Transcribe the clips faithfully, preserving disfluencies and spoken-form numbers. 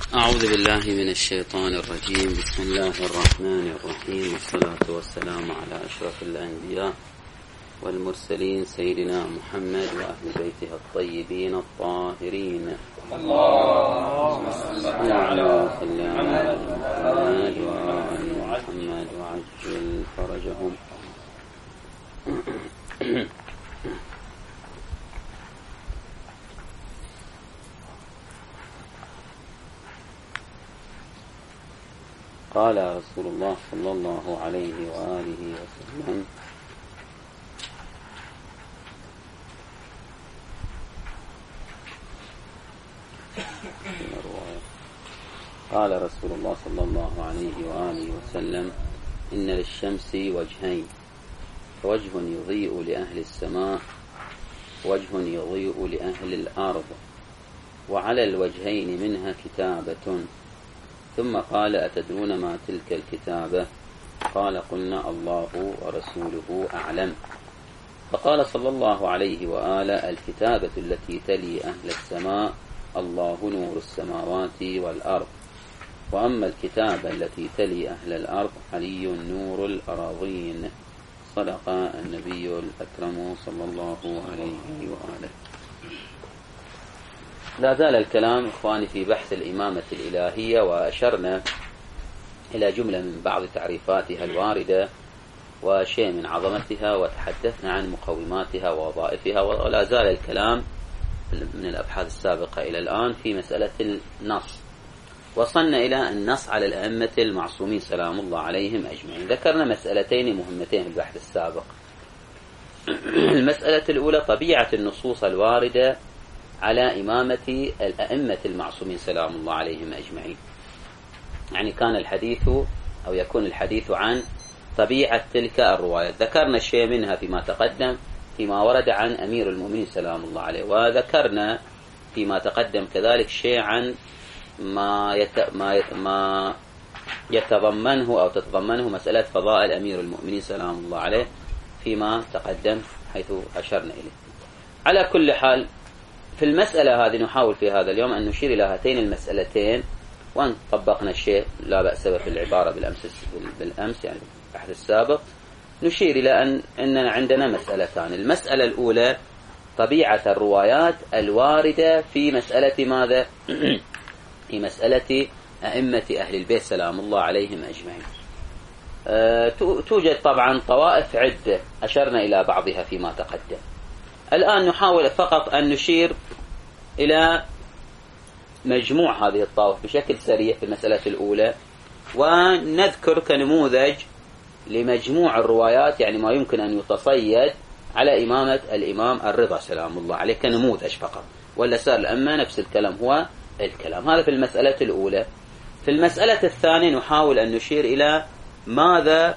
أعوذ بالله من الشيطان الرجيم. بسم الله الرحمن الرحيم، والصلاة والسلام على أشرف الأنبياء والمرسلين سيدنا محمد وأهل بيته الطيبين الطاهرين. اللهم صل على محمد وآل محمد وعجل فرجهم. قال رسول الله صلى الله عليه وآله وسلم: قال رسول الله صلى الله عليه وآله وسلم: إن للشمس وجهين، وجه يضيء لأهل السماء، وجه يضيء لأهل الأرض، وعلى الوجهين منها كتابة. ثم قال: أتدرون ما تلك الكتابة؟ قال: قلنا: الله ورسوله أعلم. فقال صلى الله عليه وآله: الكتابة التي تلي أهل السماء الله نور السماوات والأرض، وأما الكتابة التي تلي أهل الأرض علي نور الأراضين. صدق النبي الأكرم صلى الله عليه وآله. لا زال الكلام إخواني في بحث الإمامة الإلهية، وأشرنا إلى جملة من بعض تعريفاتها الواردة وشيء من عظمتها، وتحدثنا عن مقوماتها ووظائفها. ولا زال الكلام من الأبحاث السابقة إلى الآن في مسألة النص. وصلنا إلى النص على الأئمة المعصومين سلام الله عليهم أجمعين. ذكرنا مسألتين مهمتين في البحث السابق. المسألة الأولى طبيعة النصوص الواردة على إمامة الأئمة المعصومين سلام الله عليهم أجمعين. يعني كان الحديث أو يكون الحديث عن طبيعة تلك الروايات. ذكرنا شيء منها فيما تقدم فيما ورد عن أمير المؤمنين سلام الله عليه، وذكرنا فيما تقدم كذلك شيء عن ما يت... ما, يت... ما يتضمنه أو تتضمنه مسألة فضائل أمير المؤمنين سلام الله عليه فيما تقدم حيث أشرنا إليه. على كل حال في المسألة هذه نحاول في هذا اليوم أن نشير إلى هاتين المسألتين، وأن طبقنا الشيء لا بأس في العبارة بالأمس بالأمس يعني البحث السابق. نشير إلى أن أننا عندنا مسألتان. المسألة الأولى طبيعة الروايات الواردة في مسألة ماذا؟ في مسألة أئمة أهل البيت سلام الله عليهم أجمعين. أه توجد طبعا طوائف عدة أشرنا إلى بعضها فيما تقدم. الآن نحاول فقط أن نشير إلى مجموع هذه الطوائف بشكل سريع في المسألة الأولى، ونذكر كنموذج لمجموع الروايات، يعني ما يمكن أن يتصيد على إمامة الإمام الرضا سلام الله عليه كنموذج فقط، ولا سار الأمة نفس الكلام هو الكلام. هذا في المسألة الأولى. في المسألة الثانية نحاول أن نشير إلى ماذا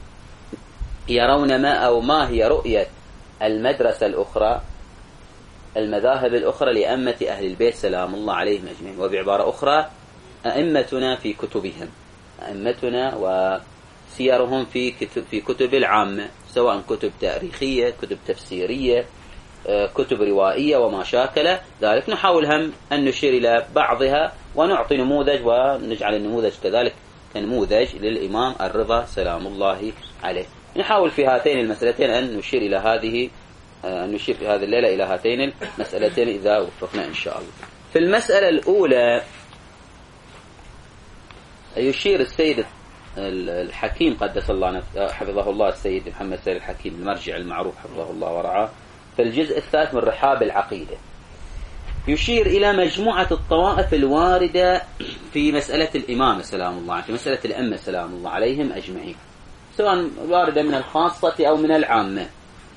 يرون ما أو ما هي رؤية المدرسة الأخرى المذاهب الأخرى لأئمة أهل البيت سلام الله عليهم أجمعين. وبعبارة أخرى أئمتنا في كتبهم، أئمتنا وسيرهم في كتب في كتب العامة، سواء كتب تاريخية، كتب تفسيرية، كتب روائية وما شاكل ذلك. نحاول هم أن نشير إلى بعضها ونعطي نموذج، ونجعل النموذج كذلك كنموذج للإمام الرضا سلام الله عليه. نحاول في هاتين المسألتين أن نشير إلى هذه أن نشير في هذه الليلة إلى هاتين المسألتين إذا وفقنا إن شاء الله. في المسألة الأولى يشير السيد الحكيم قدس الله حفظه الله، السيد محمد سيد الحكيم المرجع المعروف حفظه الله ورعاه، في الجزء الثالث من رحاب العقيدة، يشير إلى مجموعة الطوائف الواردة في مسألة الإمامة سلام الله عليه، في مسألة الأئمة سلام الله عليهم أجمعين، سواء واردة من الخاصة أو من العامة.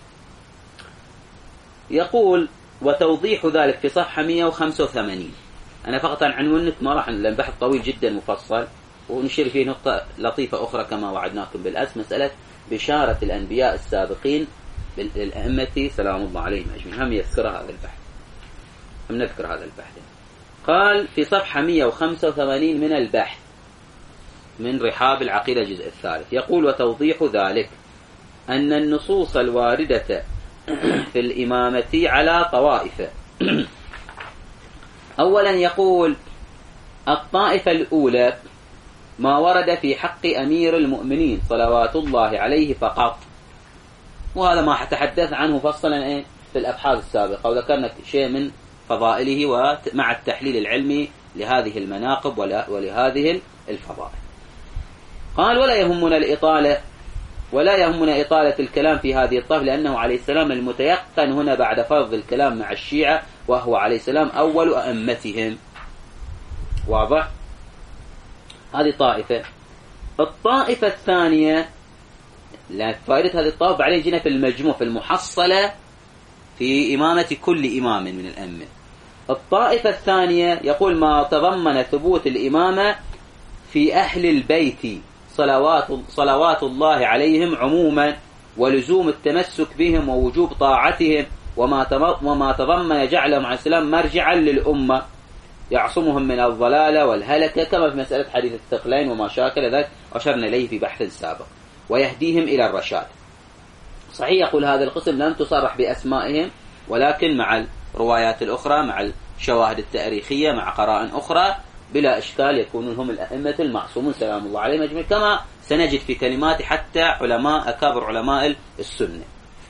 يقول: وتوضيح ذلك في صفحة مئة وخمسة وثمانين. أنا فقط عن عنونك ما راح، لأن بحث طويل جدا مفصل، ونشير فيه نقطة لطيفة أخرى كما وعدناكم بالأمس، مسألة بشارة الأنبياء السابقين بالأئمة سلام الله عليهم أجمعين. هم يذكر هذا البحث، هم نذكر هذا البحث. قال في صفحة مئة وخمسة وثمانين من البحث من رحاب العقيدة الجزء الثالث، يقول: وتوضيح ذلك أن النصوص الواردة في الإمامة على طوائف. أولا يقول الطائفة الأولى ما ورد في حق أمير المؤمنين صلوات الله عليه فقط، وهذا ما تحدث عنه فصلا إيه في الأبحاث السابقة، وذكرنا شيء من فضائله ومع التحليل العلمي لهذه المناقب ولهذه الفضائل. قال: ولا يهمنا الإطالة ولا يهمنا إطالة الكلام في هذه الطائفة، لأنه عليه السلام المتيقن هنا بعد فرض الكلام مع الشيعة، وهو عليه السلام أول أئمتهم. واضح؟ هذه طائفة. الطائفة الثانية، لا فائدة هذه الطائفة بعدين جينا في المجموع في المحصلة في إمامة كل إمام من الأئمة. الطائفة الثانية يقول ما تضمن ثبوت الإمامة في أهل البيت صلوات صلوات الله عليهم عموما، ولزوم التمسك بهم ووجوب طاعتهم، وما وما تضمن جعلهم عليه السلام مرجعا للأمة يعصمهم من الضلالة والهلكة، كما في مسألة حديث الثقلين وما شاكل ذلك أشرنا إليه في بحث سابق، ويهديهم إلى الرشاد. صحيح يقول هذا القسم لم تصرح بأسمائهم، ولكن مع الروايات الأخرى مع الشواهد التاريخية مع قرائن أخرى بلا إشكال يكونون هم الأئمة المعصومون سلام الله عليهم أجمعين، كما سنجد في كلمات حتى علماء أكابر علماء السنة.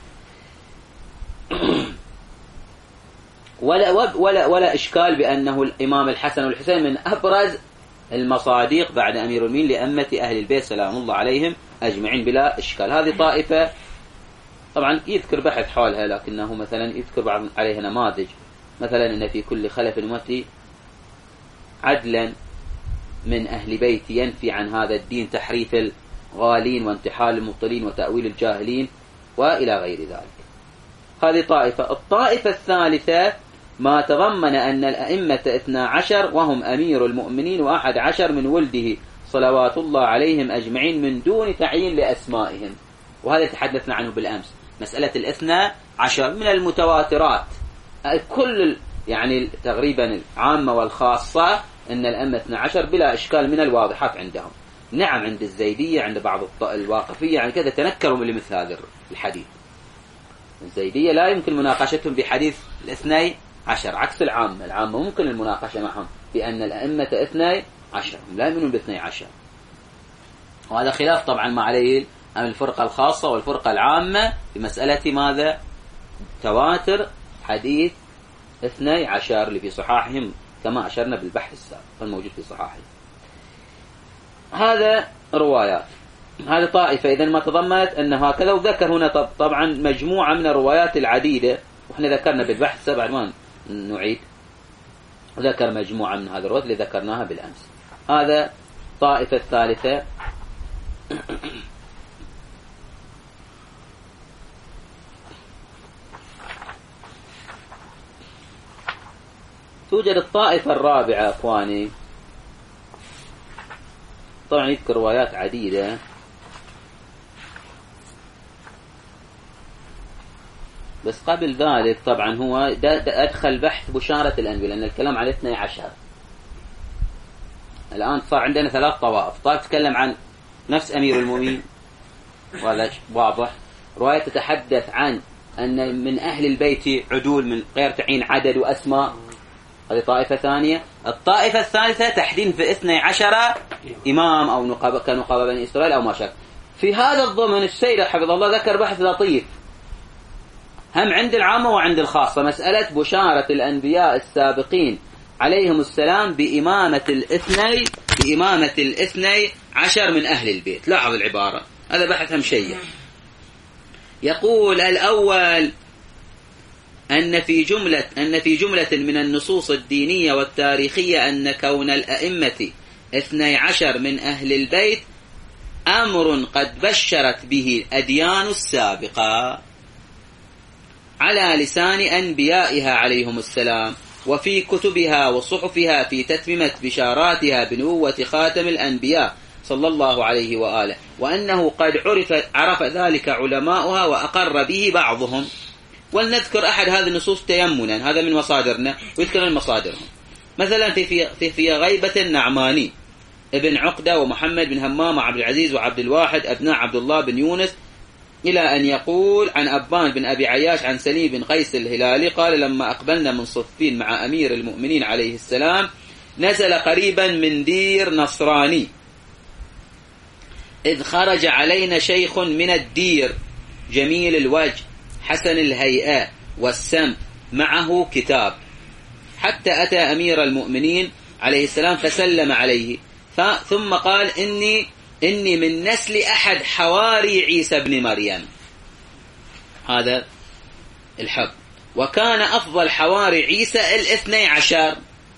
ولا ولا ولا إشكال بأنه الإمام الحسن والحسين من أبرز المصاديق بعد أمير المؤمنين لأئمة أهل البيت سلام الله عليهم أجمعين بلا إشكال. هذه طائفة طبعا يذكر بحث حولها، لكنه مثلا يذكر بعض عليها نماذج، مثلا أن في كل خلف مفتي عدلا من أهل بيت ينفي عن هذا الدين تحريف الغالين وانتحال المبطلين وتأويل الجاهلين وإلى غير ذلك. هذه طائفة. الطائفة الثالثة ما تضمن أن الأئمة اثنا عشر وهم أمير المؤمنين وأحد عشر من ولده صلوات الله عليهم أجمعين من دون تعيين لأسمائهم، وهذا تحدثنا عنه بالأمس. مسألة الاثنى عشر من المتواترات، كل يعني تقريبا العامة والخاصة أن الأئمة اثنا عشر بلا إشكال من الواضحات عندهم. نعم عند الزيدية عند بعض الواقفية يعني كذا تنكروا من مثل هذا الحديث. الزيدية لا يمكن مناقشتهم بحديث الاثني عشر عكس العامة. العامة ممكن المناقشة معهم بأن الأئمة اثني عشر، هم لا يؤمنون باثني عشر، وهذا خلاف طبعا ما عليه الفرقة الخاصة والفرقة العامة في مسألة ماذا؟ تواتر حديث اثني عشر اللي في صحاحهم كما أشرنا بالبحث السابق الموجود في صحاحهم. هذا روايات، هذه طائفة إذن ما تضمنت أن هكذا. وذكر هنا طبعا مجموعة من الروايات العديدة، وإحنا ذكرنا بالبحث السابق ما نعيد، ذكر مجموعة من هذه الروايات اللي ذكرناها بالأمس. هذا طائفة الثالثة. توجد الطائفة الرابعة أخواني، طبعا يذكر روايات عديدة، بس قبل ذلك طبعا هو دا دا أدخل بحث بشارة الأنبياء، لأن الكلام عن اثني عشر. الآن صار عندنا ثلاث طوائف. طائفة تتكلم عن نفس أمير المؤمنين وهذا واضح، رواية تتحدث عن أن من أهل البيت عدول من غير تعيين عدد وأسماء، هذه طائفة ثانية. الطائفة الثالثة تحديد في اثني عشر إمام أو نقابة كنقابة بني إسرائيل أو ما شابه. في هذا الضمن السيد حفظه الله ذكر بحث لطيف هم عند العامة وعند الخاصة، مسألة بشارة الأنبياء السابقين عليهم السلام بإمامة الاثني بإمامة الاثني عشر من أهل البيت. لاحظ العبارة، هذا بحث هم شيء. يقول الأول أن في جملة أن في جملة من النصوص الدينية والتاريخية أن كون الأئمة اثني عشر من أهل البيت أمر قد بشرت به الأديان السابقة على لسان أنبيائها عليهم السلام، وفي كتبها وصحفها في تتميمة بشاراتها بنبوة خاتم الأنبياء صلى الله عليه وآله، وأنه قد عرف عرف ذلك علماؤها وأقر به بعضهم. ولنذكر أحد هذه النصوص تيمنا، هذا من مصادرنا ويذكر من مصادرهم. مثلا في في في, في غيبة النعماني ابن عقدة ومحمد بن همام وعبد العزيز وعبد الواحد أبناء عبد الله بن يونس، إلى أن يقول عن أبان بن أبي عياش عن سليم بن قيس الهلالي قال لما أقبلنا من صفين مع أمير المؤمنين عليه السلام نزل قريبا من دير نصراني، إذ خرج علينا شيخ من الدير جميل الوجه حسن الهيئة والسم، معه كتاب، حتى أتى أمير المؤمنين عليه السلام فسلم عليه، ثم قال إني إني من نسل أحد حواري عيسى بن مريم. هذا الحب. وكان أفضل حواري عيسى الاثني عشر،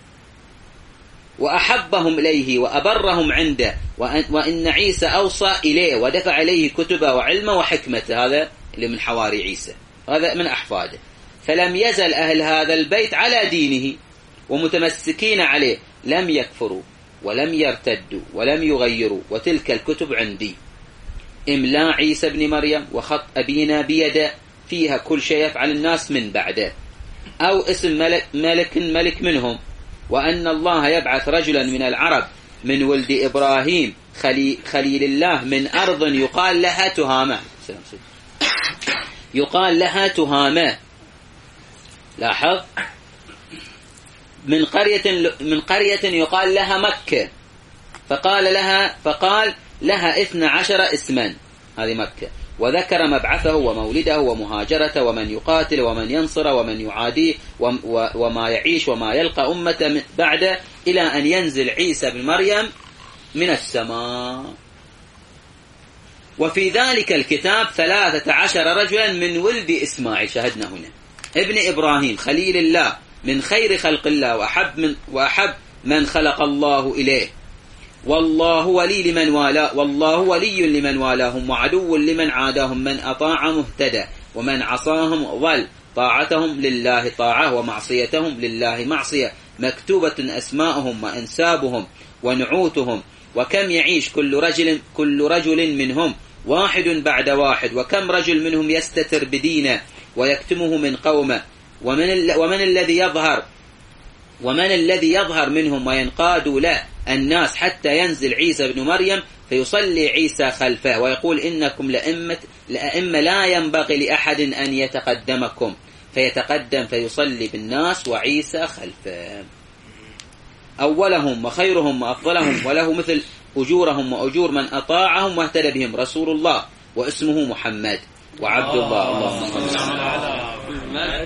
وأحبهم إليه وأبرهم عنده، وإن عيسى أوصى إليه ودفع إليه كتبه وعلمه وحكمته. هذا اللي من حواري عيسى، هذا من أحفاده. فلم يزل أهل هذا البيت على دينه ومتمسكين عليه، لم يكفروا ولم يرتدوا ولم يغيروا. وتلك الكتب عندي، إملاء عيسى بن مريم وخط أبينا بيده، فيها كل شيء يفعل الناس من بعده، أو اسم ملك ملك, ملك منهم، وأن الله يبعث رجلا من العرب من ولد إبراهيم خلي خليل الله من أرض يقال لها تهامة، يقال لها تهامة، لاحظ، من قرية من قرية يقال لها مكة، فقال لها فقال لها اثنا عشر اسما، هذه مكة، وذكر مبعثه ومولده ومهاجرته ومن يقاتل ومن ينصر ومن يعاديه وما يعيش وما يلقى أمة بعده، إلى أن ينزل عيسى بن مريم من السماء. وفي ذلك الكتاب ثلاثة عشر رجلا من ولد إسماعيل، شاهدنا هنا، ابن إبراهيم خليل الله من خير خلق الله وأحب من, وأحب من خلق الله إليه، والله ولي لمن والاه والله ولي لمن والاهم وعدو لمن عاداهم، من أطاع مهتدى ومن عصاهم ضل، طاعتهم لله طاعة ومعصيتهم لله معصية، مكتوبة أسماءهم وأنسابهم ونعوتهم، وكم يعيش كل رجل كل رجل منهم واحد بعد واحد، وكم رجل منهم يستتر بدينه ويكتمه من قومه، ومن, ومن الذي يظهر ومن الذي يظهر منهم وينقاد له الناس حتى ينزل عيسى بن مريم فيصلي عيسى خلفه ويقول إنكم لأئمة لأئمة لا ينبغي لأحد أن يتقدمكم، فيتقدم فيصلي بالناس وعيسى خلفه، أولهم وخيرهم وأفضلهم، وله مثل أجورهم وأجور من أطاعهم واهتدى بهم، رسول الله واسمه محمد وعبد الله. اللهم صل على محمد.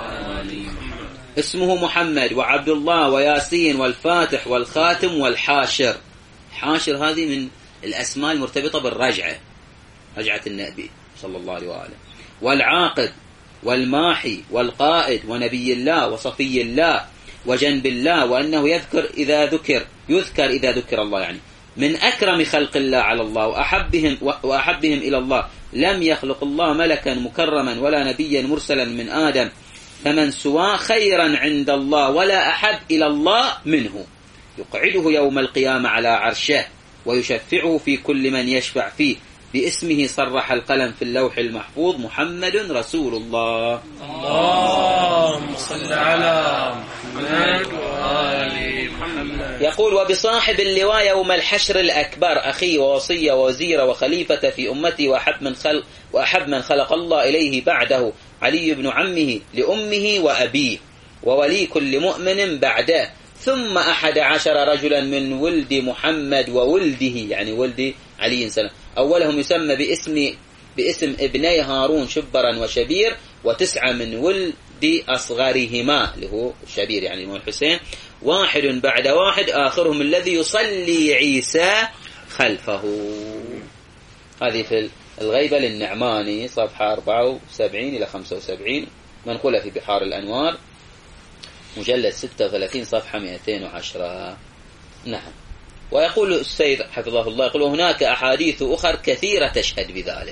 اسمه محمد وعبد الله وياسين والفاتح والخاتم والحاشر. حاشر هذه من الأسماء المرتبطة بالرجعة، رجعة النبي صلى الله عليه وآله، والعاقد والماحي والقائد ونبي الله وصفي الله وجنب الله، وأنه يذكر إذا ذكر يذكر إذا ذكر الله، يعني من أكرم خلق الله على الله وأحبهم, وأحبهم إلى الله. لم يخلق الله ملكا مكرما ولا نبيا مرسلا من آدم، فمن سوى خيرا عند الله ولا أحب إلى الله منه، يقعده يوم القيامة على عرشه ويشفعه في كل من يشفع فيه، باسمه صرح القلم في اللوح المحفوظ، محمد رسول الله. اللهم صل على محمد وآل محمد. يقول وبصاحب اللواء يوم الحشر الأكبر، أخي ووصي ووزير وخليفة في أمتي، وأحب من خلق, وأحب من خلق الله إليه بعده، علي بن عمه لأمه وأبيه، وولي كل مؤمن بعده، ثم أحد عشر رجلا من ولد محمد وولده، يعني ولد علي سلام، أولهم يسمى باسم باسم ابني هارون شبرا وشبير، وتسعة من ولد أصغرهما اللي هو شبير يعني هو الحسين، واحد بعد واحد، آخرهم الذي يصلي عيسى خلفه. هذه في الغيبة للنعماني صفحة أربعة وسبعين إلى خمسة وسبعين، منقولة في بحار الأنوار مجلد ستة وثلاثين صفحة مئتين وعشرة. نعم. ويقول السيد حفظه الله، يقول هناك أحاديث أخرى كثيرة تشهد بذلك،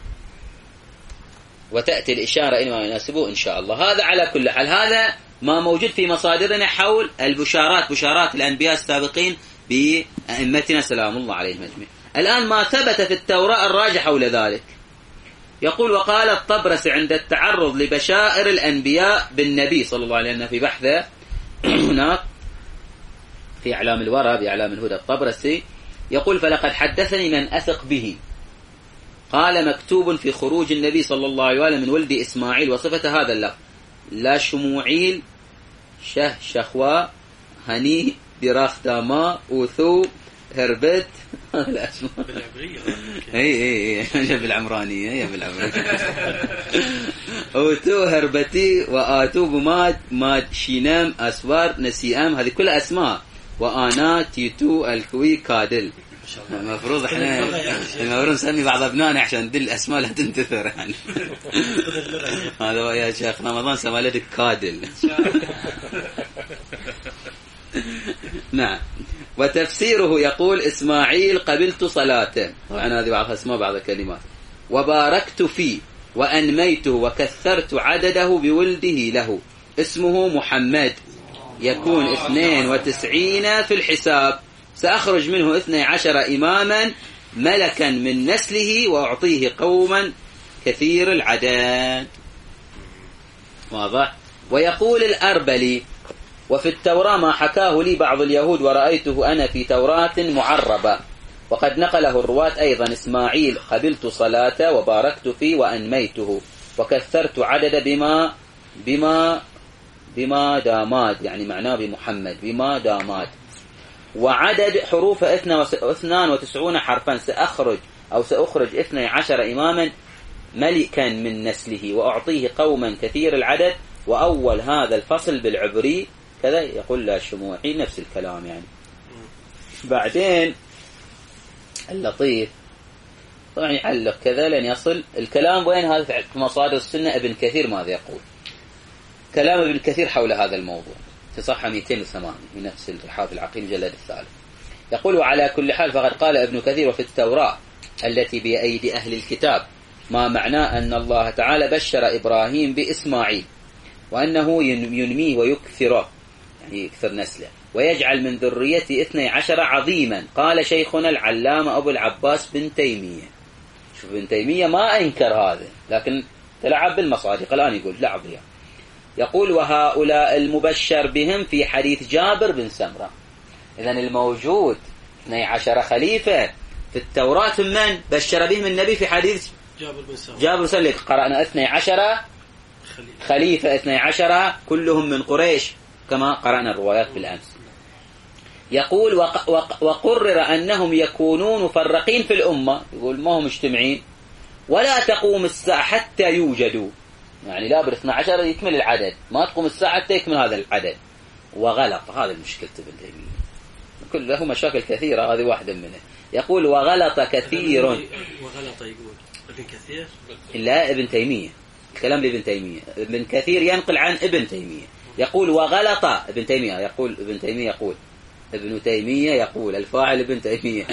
وتأتي الإشارة إلى ما يناسبه إن شاء الله. هذا على كل حال هذا ما موجود في مصادرنا حول البشارات، بشارات الأنبياء السابقين بأئمتنا سلام الله عليهم أجمعين. الآن ما ثبت في التوراة الراجح حول ذلك. يقول وقال الطبرسي عند التعرض لبشائر الأنبياء بالنبي صلى الله عليه وسلم في بحثه هناك في إعلام الورى بإعلام الهدى، الطبرسي يقول فلقد حدثني من أثق به، قال مكتوب في خروج النبي صلى الله عليه وسلم من ولد إسماعيل، وصفة هذا اللفظ لا شموعيل شه شخوى هني دراختاما وثو هربت الأسماء بالعبرية اي اي اي بالعمرانية هي بالعمرانية وثو هربتي وآتو بماد ماد شينام أسوار نسيام، هذه كلها أسماء. وأنا تيتو الكوي كادل. المفروض احنا المفروض نسمي بعض ابنائنا عشان دي الاسماء لا تنتثر يعني. هذا هو يا شيخ رمضان سمى لك كادل. نعم. وتفسيره يقول إسماعيل قبلت صلاته، طبعا هذه بعض اسماء بعض الكلمات. وباركت فيه وأنميته وكثرت عدده بولده له، اسمه محمد، يكون اثنين وتسعين في الحساب، سأخرج منه اثني عشر إماما ملكا من نسله وأعطيه قوما كثير العدد. واضح. ويقول الأربلي وفي التوراة ما حكاه لي بعض اليهود ورأيته أنا في توراة معربة، وقد نقله الرواة أيضا إسماعيل قبلت صلاته وباركت فيه وأنميته وكثرت عدد بما بما بما داماد، يعني معناه بمحمد بما داماد. وعدد حروف اثنان وتسعون حرفا، سأخرج أو سأخرج اثني عشر إماما ملكا من نسله وأعطيه قوما كثير العدد. وأول هذا الفصل بالعبري كذا يقول لا الشموعي نفس الكلام يعني. بعدين اللطيف طبعا يعلق كذا لن يصل الكلام وين هذا في مصادر السنة. ابن كثير ماذا يقول؟ كلام ابن كثير حول هذا الموضوع في صفحة مئتين وثمانية من نفس الإحاطة العقيم جلد الثالث. يقول وعلى كل حال فقد قال ابن كثير وفي التوراة التي بأيدي أهل الكتاب ما معناه أن الله تعالى بشر إبراهيم بإسماعيل وأنه ينميه ويكثره، يعني يكثر نسله، ويجعل من ذريته اثني عشر عظيما. قال شيخنا العلامة أبو العباس بن تيمية. شوف بن تيمية ما أنكر هذا لكن تلعب بالمصادق الآن يقول لا عضيا. يقول وهؤلاء المبشر بهم في حديث جابر بن سمرة. إذن الموجود اثني عشر خليفة في التوراة من بشر بهم النبي في حديث جابر بن سمرة. جابر سلك قرأنا اثني عشر خليفة اثني عشر كلهم من قريش كما قرأنا الروايات بالأمس. يقول وق وق وقرر أنهم يكونون مفرقين في الأمة، يقول ما هم مجتمعين ولا تقوم الساعة حتى يوجدوا، يعني لا بالاثنى عشر يكمل العدد، ما تقوم الساعة حتى يكمل هذا العدد. وغلط، هذا المشكلة ابن تيمية، كل له مشاكل كثيرة، هذه واحدة منها. يقول وغلط كثير. وغلط يقول ابن كثير؟ لا ابن تيمية، الكلام لابن تيمية. ابن كثير ينقل عن ابن تيمية يقول وغلط ابن تيمية، يقول ابن تيمية يقول ابن تيمية يقول الفاعل ابن تيمية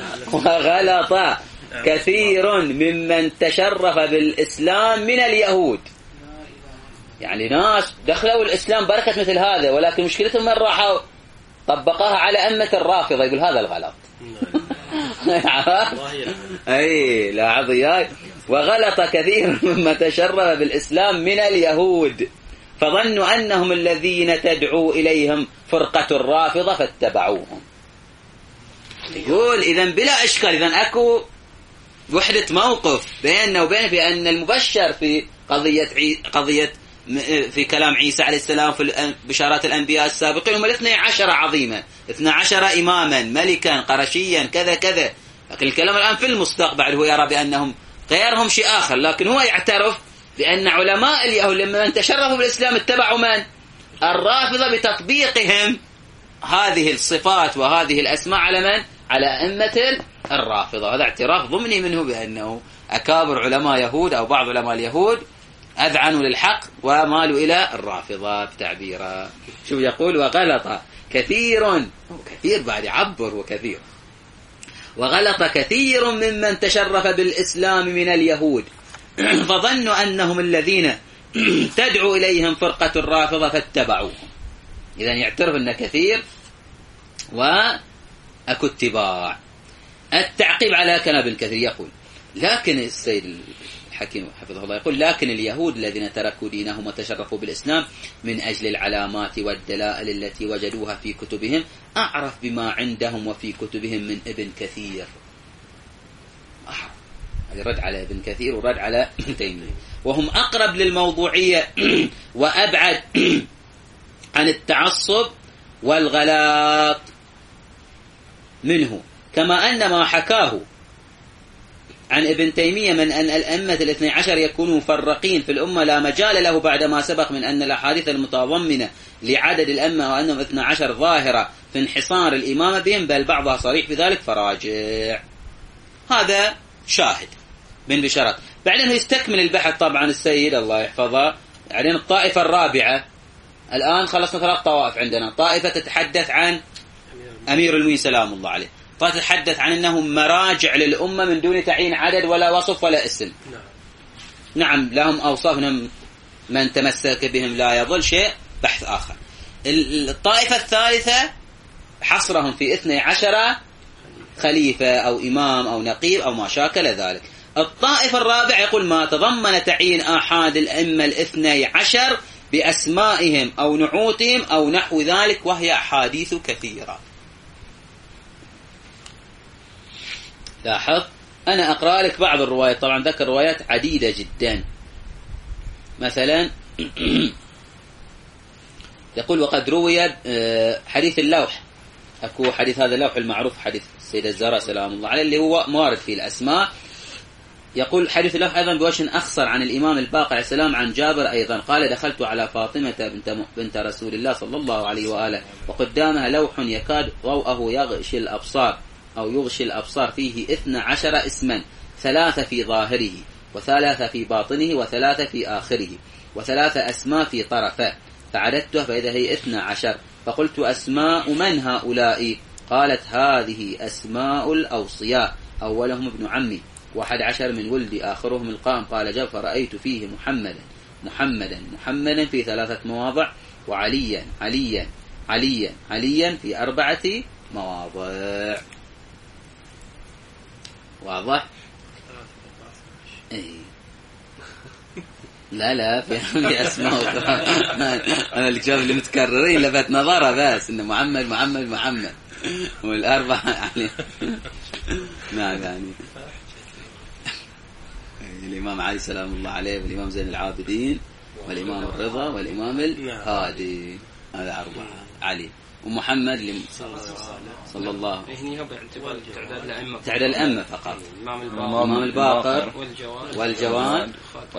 وغلط كثير ممن تشرف بالإسلام من اليهود، يعني ناس دخلوا الإسلام بركة مثل هذا، ولكن مشكلتهم من راحوا طبقها على أمة الرافضة، يقول هذا الغلط. أي لا عضياء. وغلط كثير ممن تشرف بالإسلام من اليهود فظنوا أنهم الذين تدعو إليهم فرقة الرافضة فاتبعوهم. يقول إذن بلا إشكال، إذن أكو وحدة موقف بيننا وبين بأن المبشر في قضية عي... قضية في كلام عيسى عليه السلام في بشارات الأنبياء السابقين هم الاثني عشر عظيما، اثني عشر إماما ملكا قرشيا كذا كذا، لكن الكلام الآن في المستقبل هو يرى بأنهم غيرهم شيء آخر، لكن هو يعترف بأن علماء اليهود لما تشرفوا بالإسلام اتبعوا من؟ الرافضة بتطبيقهم هذه الصفات وهذه الأسماء على من؟ على أئمة الرافضة. هذا اعتراف ضمني منه بأنه أكابر علماء يهود أو بعض علماء اليهود أذعنوا للحق ومالوا إلى الرافضة بتعبيره. شو يقول وغلط كثير، كثير بعد يعبر وكثير. وغلط كثير ممن تشرف بالإسلام من اليهود فظنوا أنهم الذين تدعو إليهم فرقة الرافضة فاتبعوهم. إذن يعترف أن كثير وأكو اتباع. التعقيب على كلام ابن كثير يقول لكن السيد الحكيم حفظه الله يقول لكن اليهود الذين تركوا دينهم وتشرفوا بالإسلام من أجل العلامات والدلائل التي وجدوها في كتبهم أعرف بما عندهم وفي كتبهم من ابن كثير. هذا رد على ابن كثير ورد على ابن تيمية، وهم أقرب للموضوعية وأبعد عن التعصب والغلاط منه، كما أن ما حكاه عن ابن تيمية من أن الأئمة الاثني عشر يكونوا مفرقين في الأمة لا مجال له بعد ما سبق من أن الأحاديث المتضمنة لعدد الأئمة وأنهم اثني عشر ظاهرة في انحصار الإمامة بهم، بل بعضها صريح بذلك، فراجع. هذا شاهد من بشارات. بعدين يستكمل البحث طبعا السيد الله يحفظه. بعدين الطائفة الرابعة، الآن خلصنا ثلاث طوائف عندنا. طائفة تتحدث عن أمير المؤمنين سلام الله عليه، طائفة تتحدث عن أنهم مراجع للأمة من دون تعيين عدد ولا وصف ولا اسم. نعم لهم أوصافهم، من تمسك بهم لا يضل شيء، بحث آخر. الطائفة الثالثة حصرهم في اثني عشر خليفة أو إمام أو نقيب أو ما شاكل ذلك. الطائفة الرابعة يقول ما تضمن تعيين أحد الأئمة الاثني عشر بأسمائهم أو نعوتهم أو نحو ذلك، وهي أحاديث كثيرة. لاحظ أنا أقرأ لك بعض الروايات، طبعا ذكر روايات عديدة جدا. مثلا يقول وقد روي حديث اللوح، أكو حديث هذا اللوح المعروف حديث السيدة الزهراء سلام الله عليه اللي هو موارد فيه الأسماء. يقول حديث اللوح أيضا بوجه أخصر عن الإمام الباقر عليه السلام عن جابر أيضا قال دخلت على فاطمة بنت, بنت رسول الله صلى الله عليه وآله وقدامها لوح يكاد ضوءه يغشي الأبصار أو يغشي الأبصار، فيه اثنى عشر اسما، ثلاثة في ظاهره وثلاثة في باطنه وثلاثة في آخره وثلاثة أسماء في طرفه، فعددتها فإذا هي اثنى عشر. فقلت أسماء من هؤلاء؟ قالت هذه أسماء الأوصياء، أولهم ابن عمي، واحد عشر من ولدي، آخرهم القائم. قال جاب فرأيت فيه محمدا محمدا محمدا في ثلاثة مواضع، وعليا عليا عليا عليا في أربعة مواضع. واضح؟ اي لا لا في أسماء أنا الكتاب اللي متكررين لفت نظرة بس إنه محمد محمد محمد والأربعة يعني نعم يعني الإمام علي سلام الله عليه والإمام زين العابدين والإمام الرضا والإمام الهادي، هذا أربعة. علي ومحمد اللي صلى الله هنا باعتبار تعداد الأئمة، تعداد الأئمة فقط، الإمام الباقر والجواد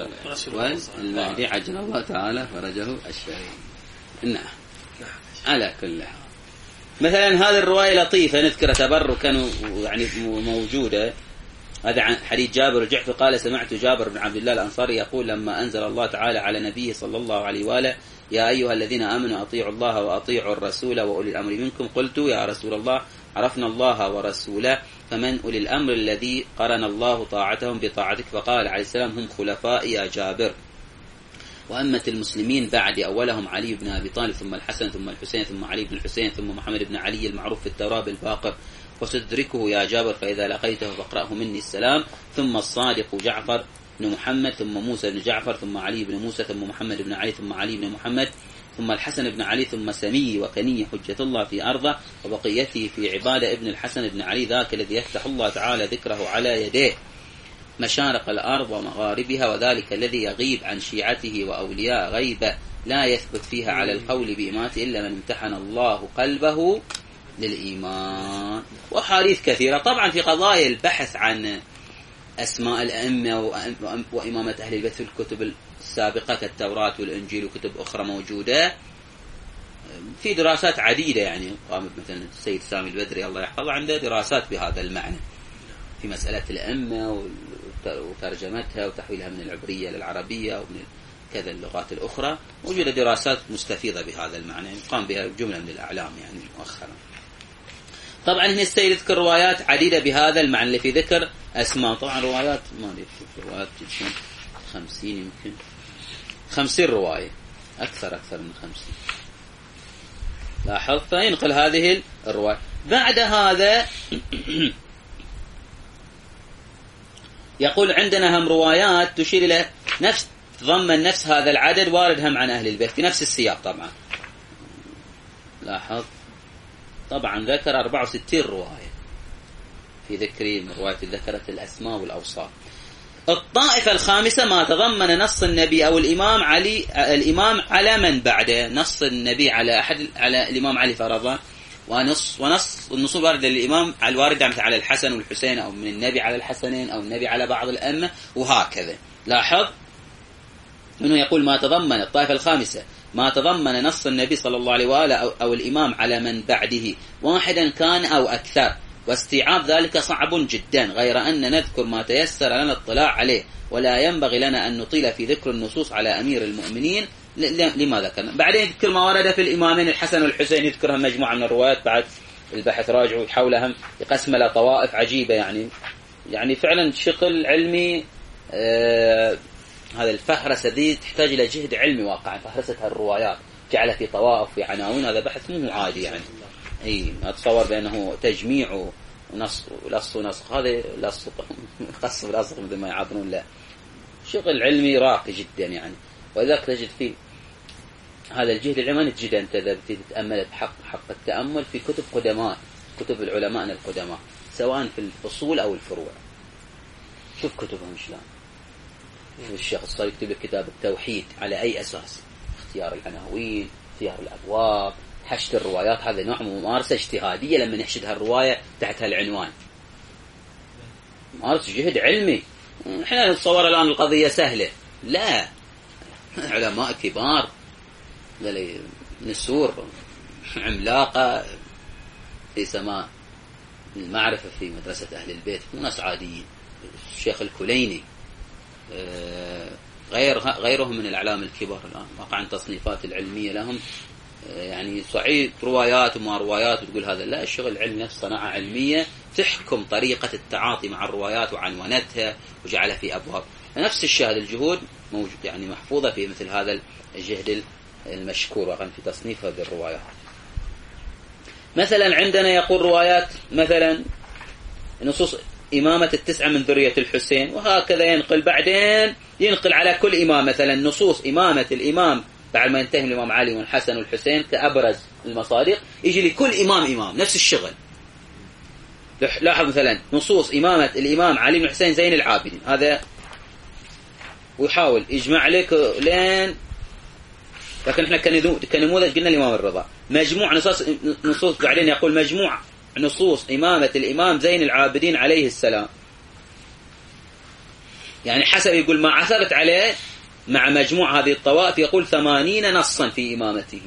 والمهدي عجل الله تعالى فرجه الشريف. نعم على كل حال. مثلا هذه الرواية لطيفة نذكر تبركا يعني موجودة. هذا عن حديث جابر رجعت قال سمعت جابر بن عبد الله الأنصاري يقول لما أنزل الله تعالى على نبيه صلى الله عليه وآله يا أيها الذين آمنوا أطيعوا الله وأطيعوا الرسول وأولي الأمر منكم، قلت يا رسول الله عرفنا الله ورسوله فمن أولي الأمر الذي قرن الله طاعتهم بطاعتك؟ فقال عليه السلام هم خلفاء يا جابر وأمة المسلمين بعد، أولهم علي بن أبي طالب ثم الحسن ثم الحسين ثم علي بن الحسين ثم محمد بن علي المعروف في التوراة بالباقر، وستدركه يا جابر فإذا لقيته فاقرأه مني السلام، ثم الصادق جعفر بن محمد ثم موسى بن جعفر ثم علي بن موسى ثم محمد بن علي ثم علي بن محمد ثم الحسن بن علي ثم سمي وكني حجة الله في أرضه وبقيته في عبادة ابن الحسن بن علي ذاك الذي يفتح الله تعالى ذكره على يديه مشارق الأرض ومغاربها، وذلك الذي يغيب عن شيعته وأولياء غيبة لا يثبت فيها على القول بإماته إلا من امتحن الله قلبه للإيمان. وحديث كثيرة طبعا في قضايا البحث عن أسماء الأئمة وإمامة أهل البيت في الكتب السابقة كالتوراة والإنجيل وكتب أخرى موجودة في دراسات عديدة. يعني قام مثلا السيد سامي البدري الله يحفظه عنده دراسات بهذا المعنى في مسألة الأئمة وترجمتها وتحويلها من العبرية للعربية ومن كذا اللغات الأخرى، موجودة دراسات مستفيضة بهذا المعنى قام بها جملة من الأعلام يعني مؤخرا. طبعا هنا السيد يذكر روايات عديدة بهذا المعنى اللي في ذكر أسماء. طبعا روايات ما أدري روايات جدا خمسين يمكن خمسين رواية أكثر أكثر من خمسين. لاحظ فينقل هذه الرواية. بعد هذا يقول عندنا هم روايات تشير إلى نفس تضمن نفس هذا العدد وارد هم عن أهل البيت في نفس السياق. طبعا لاحظ طبعا ذكر أربعة وستين رواية في ذكر من رواية ذكرت الأسماء والأوصاف. الطائفة الخامسة ما تضمن نص النبي أو الإمام علي الإمام على من بعده، نص النبي على أحد على الإمام علي فرضا، ونص ونص النصوص الواردة للإمام الواردة مثل على الحسن والحسين، أو من النبي على الحسنين، أو النبي على بعض الأئمة، وهكذا. لاحظ أنه يقول ما تضمن الطائفة الخامسة ما تضمن نص النبي صلى الله عليه وآله أو, أو الإمام على من بعده واحدا كان أو أكثر، واستيعاب ذلك صعب جدا، غير أن نذكر ما تيسر لنا الاطلاع عليه، ولا ينبغي لنا أن نطيل في ذكر النصوص على أمير المؤمنين لما ذكرنا. بعدين يذكر ما ورد في الإمامين الحسن والحسين، يذكرهم مجموعة من الروايات بعد البحث راجعوا حولهم، يقسم لها طوائف عجيبة. يعني يعني فعلا شغل علمي. آه هذا الفهرسة دي تحتاج إلى جهد علمي واقعا، فهرسة هالروايات جعلها في طوائف في عناوين، هذا بحث مو عادي يعني. اي اتصور بانه تجميع ونص ولص ونسخ، هذا لص قص ولصق مثل ما يعبرون، لا شغل علمي راقي جدا يعني. ولذلك تجد فيه هذا الجهد العلمي تجد انت اذا تتامل بحق حق التامل في كتب قدماء، كتب العلماء القدماء، سواء في الاصول او الفروع. شوف كتبهم شلون. الشيخ الصالح يكتب كتاب التوحيد على اي اساس؟ اختيار العناوين، اختيار الابواب، حشد الروايات، هذا نوع من ممارسة اجتهادية لما نحشد هالرواية تحت هالعنوان. ممارسة جهد علمي. احنا نتصور الآن القضية سهلة، لا، علماء كبار نسور عملاقة في سماء المعرفة في مدرسة أهل البيت، ناس عاديين. الشيخ الكليني، غير غيرهم من الأعلام الكبار الآن، واقعا التصنيفات العلمية لهم يعني صعيد روايات وما روايات، وتقول هذا لا، الشغل علمي نفس صناعة علمية تحكم طريقة التعاطي مع الروايات وعنوانتها وجعلها في أبواب. نفس الشيء هذا الجهود موجود يعني محفوظة في مثل هذا الجهد المشكور وقع في تصنيف هذه الروايات. مثلا عندنا يقول روايات مثلا نصوص إمامة التسعة من ذرية الحسين، وهكذا ينقل بعدين ينقل على كل إمام مثلا نصوص إمامة الإمام بعد ما ينتهي الإمام علي والحسن والحسين كأبرز المصادق، يجي لكل إمام إمام نفس الشغل. لاحظ مثلا نصوص إمامة الإمام علي بن حسين زين العابدين، هذا ويحاول يجمع لك لين، لكن احنا كنموذج قلنا الإمام الرضا، مجموع نصوص نصوص بعدين يقول مجموع نصوص إمامة الإمام زين العابدين عليه السلام، يعني حسب يقول ما عثرت عليه مع مجموع هذه الطوائف، يقول ثمانين نصا في إمامته،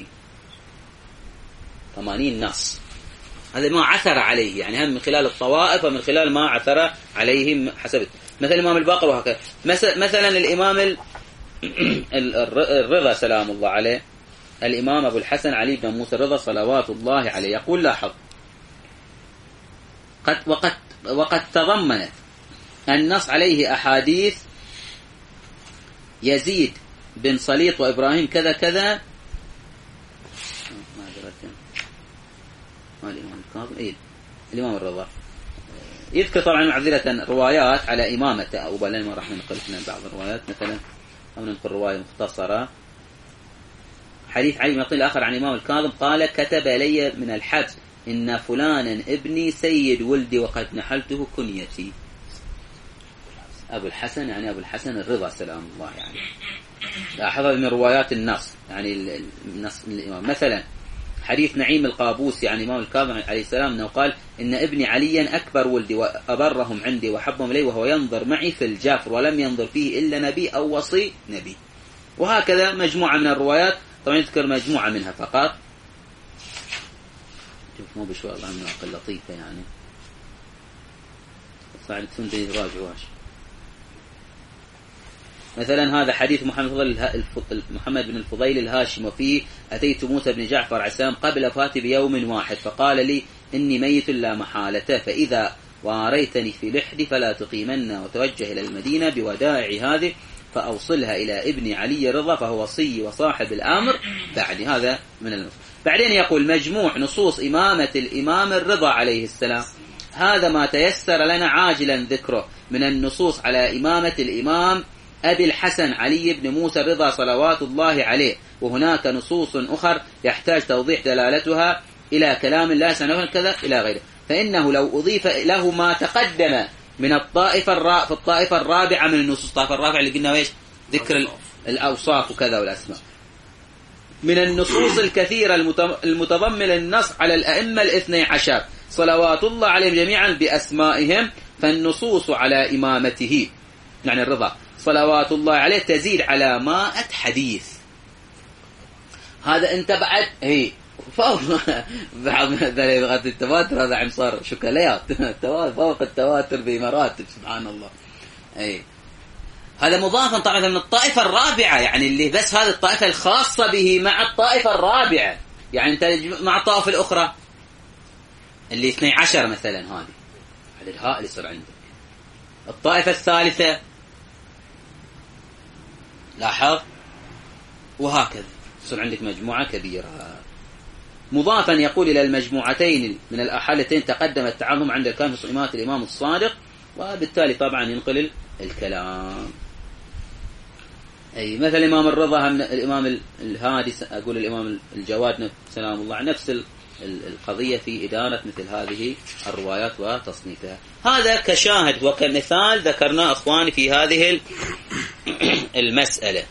ثمانين نص، هذا ما عثر عليه يعني هم من خلال الطوائف ومن خلال ما عثر عليه حسب مثل الإمام الباقر وهكذا. مثلا الإمام الرضا سلام الله عليه، الإمام أبو الحسن علي بن موسى الرضا صلوات الله عليه، يقول لاحظ قد وقد وقد تضمنت النص عليه أحاديث يزيد بن صليط وإبراهيم كذا كذا، ما أدرك ما الإمام الكاظم، إيه الإمام الرضا يذكر طبعا معذرة روايات على إمامته، أو بلين ما راح ننقل لنا بعض الروايات مثلا، أو ننقل رواية مختصرة. حديث علي بن الطين الآخر عن الإمام الكاظم قال كتب لي من الحبس إن فلانا ابني سيد ولدي وقد نحلته كنيتي. أبو الحسن يعني أبو الحسن الرضا سلام الله يعني. لاحظ من روايات النص يعني النص من الإمام. مثلا حديث نعيم القابوسي عن الإمام الكاظم عليه السلام أنه قال إن ابني عليا أكبر ولدي وأبرهم عندي وحبهم إلي، وهو ينظر معي في الجافر ولم ينظر فيه إلا نبي أو وصي نبي. وهكذا مجموعة من الروايات، طبعا يذكر مجموعة منها فقط، مو بشوي الله مناقل لطيفة يعني صعد تندي راجعواش. مثلا هذا حديث محمد محمد بن الفضيل الهاشم، وفيه أتيت موسى بن جعفر عليه السلام قبل وفاتي بيوم واحد فقال لي إني ميت لا محالة، فإذا واريتني في لحدي فلا تقيمن، وتوجه إلى المدينة بودائع هذه فأوصلها إلى ابن علي رضا فهو وصي وصاحب الأمر بعد. هذا من النصوص. بعدين يقول مجموع نصوص إمامة الإمام الرضا عليه السلام، هذا ما تيسر لنا عاجلا ذكره من النصوص على إمامة الإمام أبي الحسن علي بن موسى الرضا صلوات الله عليه، وهناك نصوص أخر يحتاج توضيح دلالتها إلى كلام الله سبحانه كذا إلى غيره، فإنه لو أضيف له ما تقدم من الطائفة الرا... في الطائفة الرابعة من النصوص. الطائفة الرابعة اللي قلنا ايش؟ ذكر الأوصاف وكذا والأسماء. من النصوص الكثيرة المتضمنة النص على الأئمة الاثني عشر صلوات الله عليهم جميعا بأسمائهم، فالنصوص على إمامته يعني الرضا صلوات الله عليه تزيد على مائة حديث. هذا انت بعد هي فوق بعض لغة التواتر، هذا عم صار شوكولات فوق التواتر بمراتب سبحان الله. اي هذا مضافا طبعا من الطائفة الرابعة، يعني اللي بس هذه الطائفة الخاصة به مع الطائفة الرابعة، يعني انت مع الطائفة الأخرى اللي اثني عشر مثلا هذه عدد هائل يصير عندك. الطائفة الثالثة لاحظ، وهكذا يصير عندك مجموعة كبيرة. مضافا يقول إلى المجموعتين من الأحالتين تقدم التعامل عند الكلام في صفات الإمام الصادق، وبالتالي طبعا ينقل الكلام. أي مثل الإمام الرضا، الإمام الهادي، أقول الإمام الجواد سلام الله نفس القضية في إدارة مثل هذه الروايات وتصنيفها. هذا كشاهد وكمثال ذكرناه أخواني في هذه المسألة.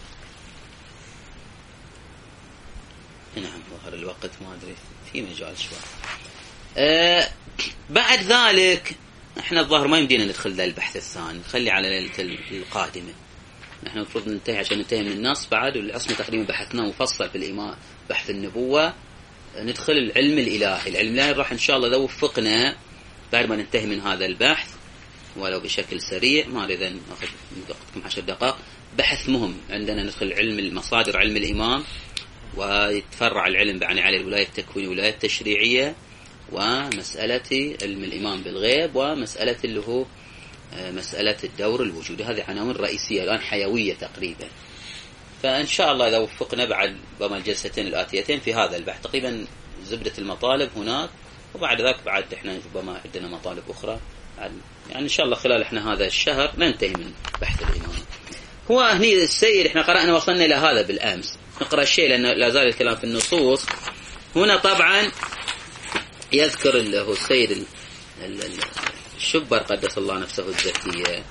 نعم ظهر الوقت ما أدري في مجال شوي. أه بعد ذلك احنا الظاهر ما يمدينا ندخل ذا البحث الثاني، نخلي على ليلة القادمة. نحن المفروض ننتهي عشان ننتهي من النص بعد، والأصل تقريبا بحثناه مفصل في الإمام بحث النبوة. ندخل العلم الإلهي. العلم الإلهي راح إن شاء الله لو وفقنا بعد ما ننتهي من هذا البحث ولو بشكل سريع، ما أريد أن نأخذ من وقتكم عشر دقائق، بحث مهم عندنا. ندخل علم المصادر، علم الإمام، ويتفرع العلم يعني على الولاية التكوينية والولاية التشريعية، ومسألة علم الإمام بالغيب، ومسألة اللي هو مسألة الدور الوجودي. هذه عناوين رئيسية الآن حيوية تقريبا. فإن شاء الله إذا وفقنا بعد بما الجلستين الآتيتين في هذا البحث تقريبا زبدة المطالب هناك، وبعد ذلك بعد إحنا ربما عندنا مطالب أخرى، يعني إن شاء الله خلال إحنا هذا الشهر ننتهي من بحث الإمام. هو هني السيد إحنا قرأنا وصلنا إلى هذا بالأمس، نقرأ الشيء لأن لا زال الكلام في النصوص. هنا طبعا يذكر له السيد الشبر قدس الله نفسه الزكية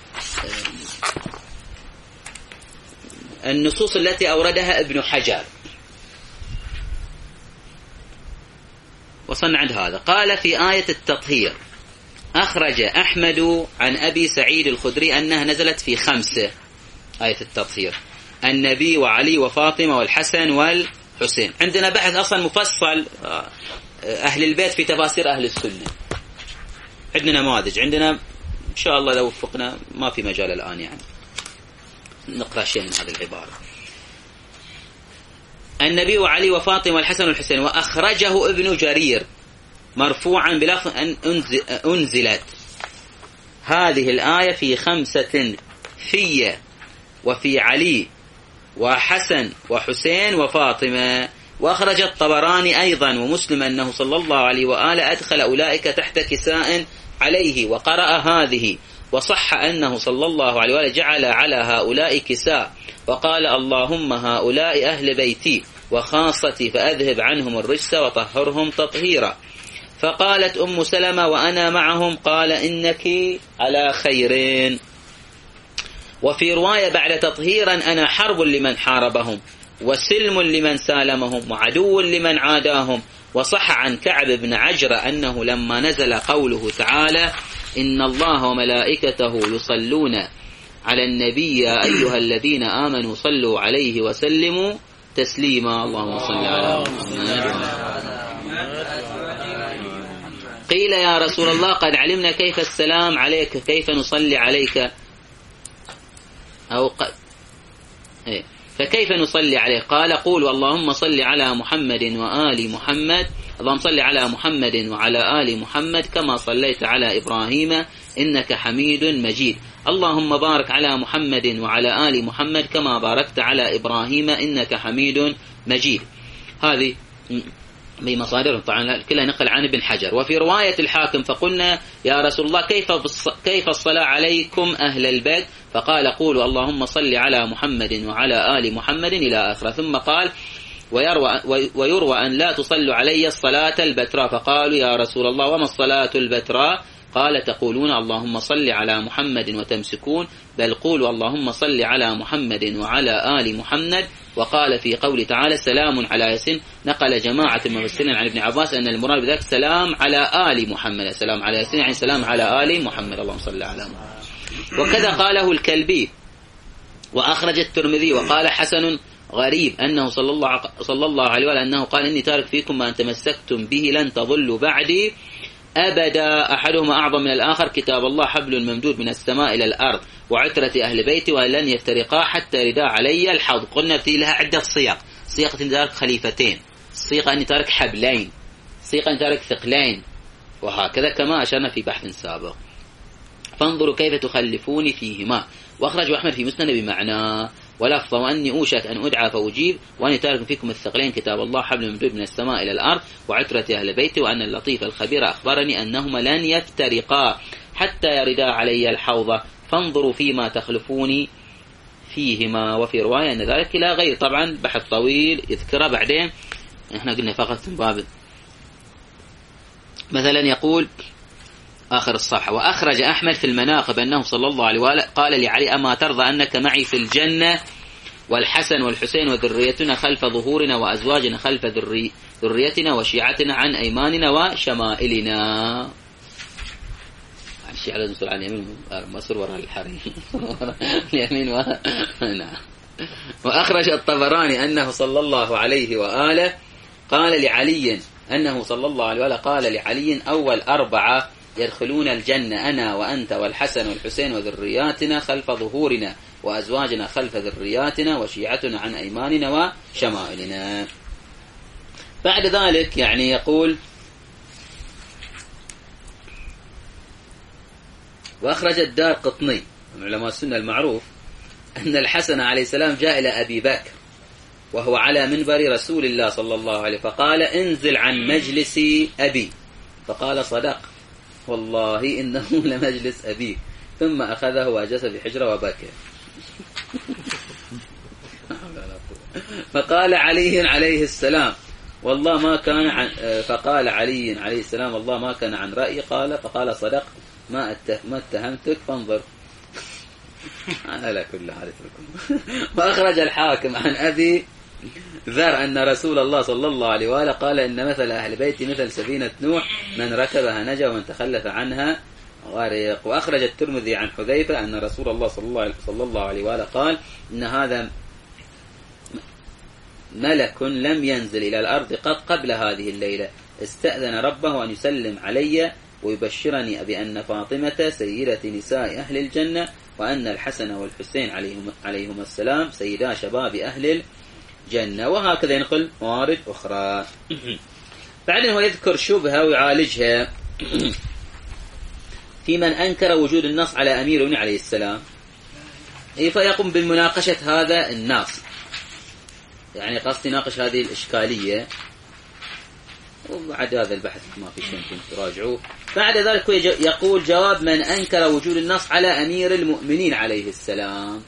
النصوص التي أوردها ابن حجر. وصلنا عند هذا. قال في آية التطهير: أخرج أحمد عن أبي سعيد الخدري أنها نزلت في خمسة. آية التطهير النبي وعلي وفاطمة والحسن والحسين. عندنا بحث أصلا مفصل أهل البيت في تفاسير أهل السنة، عندنا نماذج، عندنا إن شاء الله لو وفقنا ما في مجال الآن يعني نقرأ شيء من هذه العبارة. النبي وعلي وفاطمة والحسن والحسين. وأخرجه ابن جرير مرفوعا بلفظ أن أنزلت هذه الآية في خمسة في وفي علي وحسن وحسين وفاطمة. وأخرج الطبراني أيضا ومسلم أنه صلى الله عليه وآله أدخل أولئك تحت كساء عليه وقرأ هذه. وصح أنه صلى الله عليه وآله جعل على هؤلاء كساء وقال: اللهم هؤلاء أهل بيتي وخاصتي فأذهب عنهم الرجس وطهرهم تطهيرا. فقالت أم سلمة وأنا معهم: قال إنك على خيرين. وفي رواية بعد: تطهيرا أنا حرب لمن حاربهم وسلم لمن سالمهم وعدو لمن عاداهم. وصح عن كعب بن عجرة أنه لما نزل قوله تعالى: إن الله وملائكته يصلون على النبي يا أيها الذين آمنوا صلوا عليه وسلموا تسليما. اللهم صل على محمد. قيل يا رسول الله قد علمنا كيف السلام عليك، كيف نصلي عليك؟ أو قد إيه فكيف نصلي عليه؟ قال: قولوا اللهم صل على محمد وآل محمد، اللهم صل على محمد وعلى آل محمد كما صليت على إبراهيم إنك حميد مجيد. اللهم بارك على محمد وعلى آل محمد كما باركت على إبراهيم إنك حميد مجيد. هذه بمصادر طبعا كلها نقل عن ابن حجر. وفي رواية الحاكم: فقلنا يا رسول الله كيف كيف الصلاة عليكم أهل البيت؟ فقال: قولوا اللهم صل على محمد وعلى آل محمد إلى آخره. ثم قال: ويروى, ويروى أن لا تصلوا علي الصلاة البتراء. فقالوا يا رسول الله وما الصلاة البتراء؟ قال تقولون اللهم صل على محمد وتمسكون، بل قولوا اللهم صل على محمد وعلى آل محمد. وقال في قول تعالى سلام على ياسين. نقل جماعة المفسرين عن ابن عباس أن المراد بذلك سلام على آل محمد، سلام على ياسين يعني سلام على آل محمد، اللهم صل على محمد. وكذا قاله الكلبي. وأخرج الترمذي وقال حسن غريب أنه صلى الله صلى الله عليه وسلم أنه قال إني تارك فيكم ما أن تمسكتم به لن تضلوا بعدي أبدا، أحدهما أعظم من الآخر، كتاب الله حبل ممدود من السماء إلى الأرض وعترة أهل بيتي ولن يفترقا حتى يردا علي الحوض. قلنا في لها عدة صيغ، صيغة أن تارك خليفتين، صيغة أن تارك حبلين، صيغة أن تارك ثقلين، وهكذا كما أشرنا في بحث سابق. فانظروا كيف تخلفوني فيهما. وأخرج أحمد في مسند بمعنى ولفظ وأني أوشك أن أدعى فأجيب وأني تارك فيكم الثقلين كتاب الله حبل ممدود من السماء إلى الأرض وعترة أهل بيتي، وأن اللطيف الخبير أخبرني أنهما لن يفترقا حتى يردا علي الحوض، فانظروا فيما تخلفوني فيهما. وفي رواية أن ذلك لا غير، طبعا بحث طويل يذكره بعدين، احنا قلنا فقط باب. مثلا يقول آخر الصفحة وأخرج أحمد في المناقب أنه صلى الله عليه وسلم قال لعلي أما ترضى أنك معي في الجنة والحسن والحسين وذريتنا خلف ظهورنا وأزواجنا خلف ذري ذريتنا وشيعتنا عن أيماننا وشمائلنا. الشيعة لازم نصر عن يمين مصر وراء الحريم اليمين و... نعم. وأخرج الطبراني أنه صلى الله عليه وآله قال لعلي أنه صلى الله عليه وآله قال لعلي أول أربعة يدخلون الجنة أنا وأنت والحسن والحسين وذرياتنا خلف ظهورنا وأزواجنا خلف ذرياتنا وشيعتنا عن أيماننا وشمائلنا. بعد ذلك يعني يقول وأخرج الدار قطني من علماء السنة المعروف أن الحسن عليه السلام جاء إلى أبي بكر وهو على منبر رسول الله صلى الله عليه فقال انزل عن مجلس أبي، فقال صدق والله إنه لمجلس أبي، ثم أخذه وجلس في حجرة وبكى. فقال علي عليه السلام والله ما كان عن فقال علي عليه السلام والله ما كان عن رأيي، قال فقال صدق ما ما اتهمتك فانظر. على كل حال. وأخرج الحاكم عن أبي ذر أن رسول الله صلى الله عليه وآله قال إن مثل أهل بيتي مثل سفينة نوح من ركبها نجا ومن تخلف عنها غرق. وأخرج الترمذي عن حذيفة أن رسول الله صلى الله عليه وآله قال إن هذا ملك لم ينزل إلى الأرض قط قبل هذه الليلة، استأذن ربه أن يسلم علي ويبشرني بأن فاطمة سيدة نساء أهل الجنة وأن الحسن والحسين عليهم, عليهم السلام سيدا شباب أهل الجنة. وهكذا ينقل موارد أخرى. بعدين هو يذكر شبهة ويعالجها في من أنكر وجود النص على أمير عليه السلام، فيقوم بمناقشة هذا النص، يعني قصد يناقش هذه الإشكالية، وبعد هذا البحث ما في شيء يمكن تراجعوه. بعد ذلك يقول جواب من أنكر وجود النص على أمير المؤمنين عليه السلام.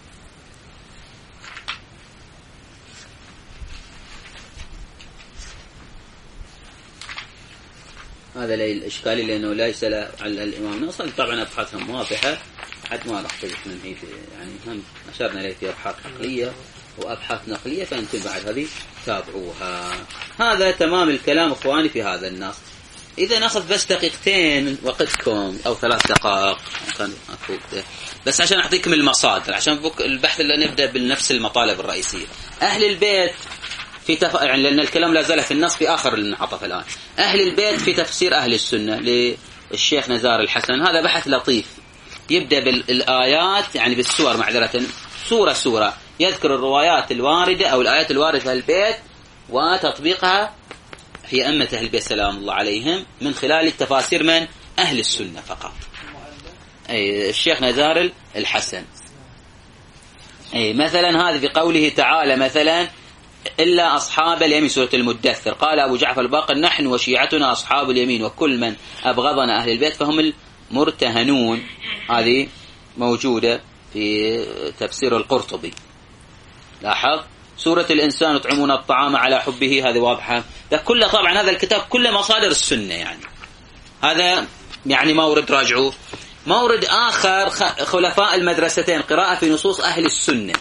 هذا الإشكالي لأنه ليس على الإمام نصر، طبعا أبحاثهم واضحة حد ما راح تجد من هيك، يعني هم أشرنا إليه في أبحاث عقلية وأبحاث نقلية، فأنتم بعد هذه تابعوها. هذا تمام الكلام إخواني في هذا النص. إذا نأخذ بس دقيقتين من وقتكم أو ثلاث دقائق كان بس عشان أعطيكم المصادر، عشان بك البحث اللي نبدأ بنفس المطالب الرئيسية. أهل البيت في تف... يعني لأن الكلام لا زال في النص في آخر المنعطف الآن. أهل البيت في تفسير أهل السنة للشيخ نزار الحسن، هذا بحث لطيف يبدأ بالآيات يعني بالسور معذرة سورة سورة، يذكر الروايات الواردة أو الآيات الواردة في البيت وتطبيقها في أئمة أهل البيت سلام الله عليهم من خلال التفاسير من أهل السنة فقط. أي الشيخ نزار الحسن. أي مثلا هذا في قوله تعالى مثلا إلا أصحاب اليمين سورة المدثر، قال أبو جعفر الباقر نحن وشيعتنا أصحاب اليمين وكل من أبغضنا أهل البيت فهم المرتهنون. هذه موجودة في تفسير القرطبي. لاحظ سورة الإنسان يطعمون الطعام على حبه، هذه واضحة. ده كله طبعا هذا الكتاب كله مصادر السنة، يعني هذا يعني مورد راجعوه. مورد آخر خلفاء المدرستين، قراءة في نصوص أهل السنة.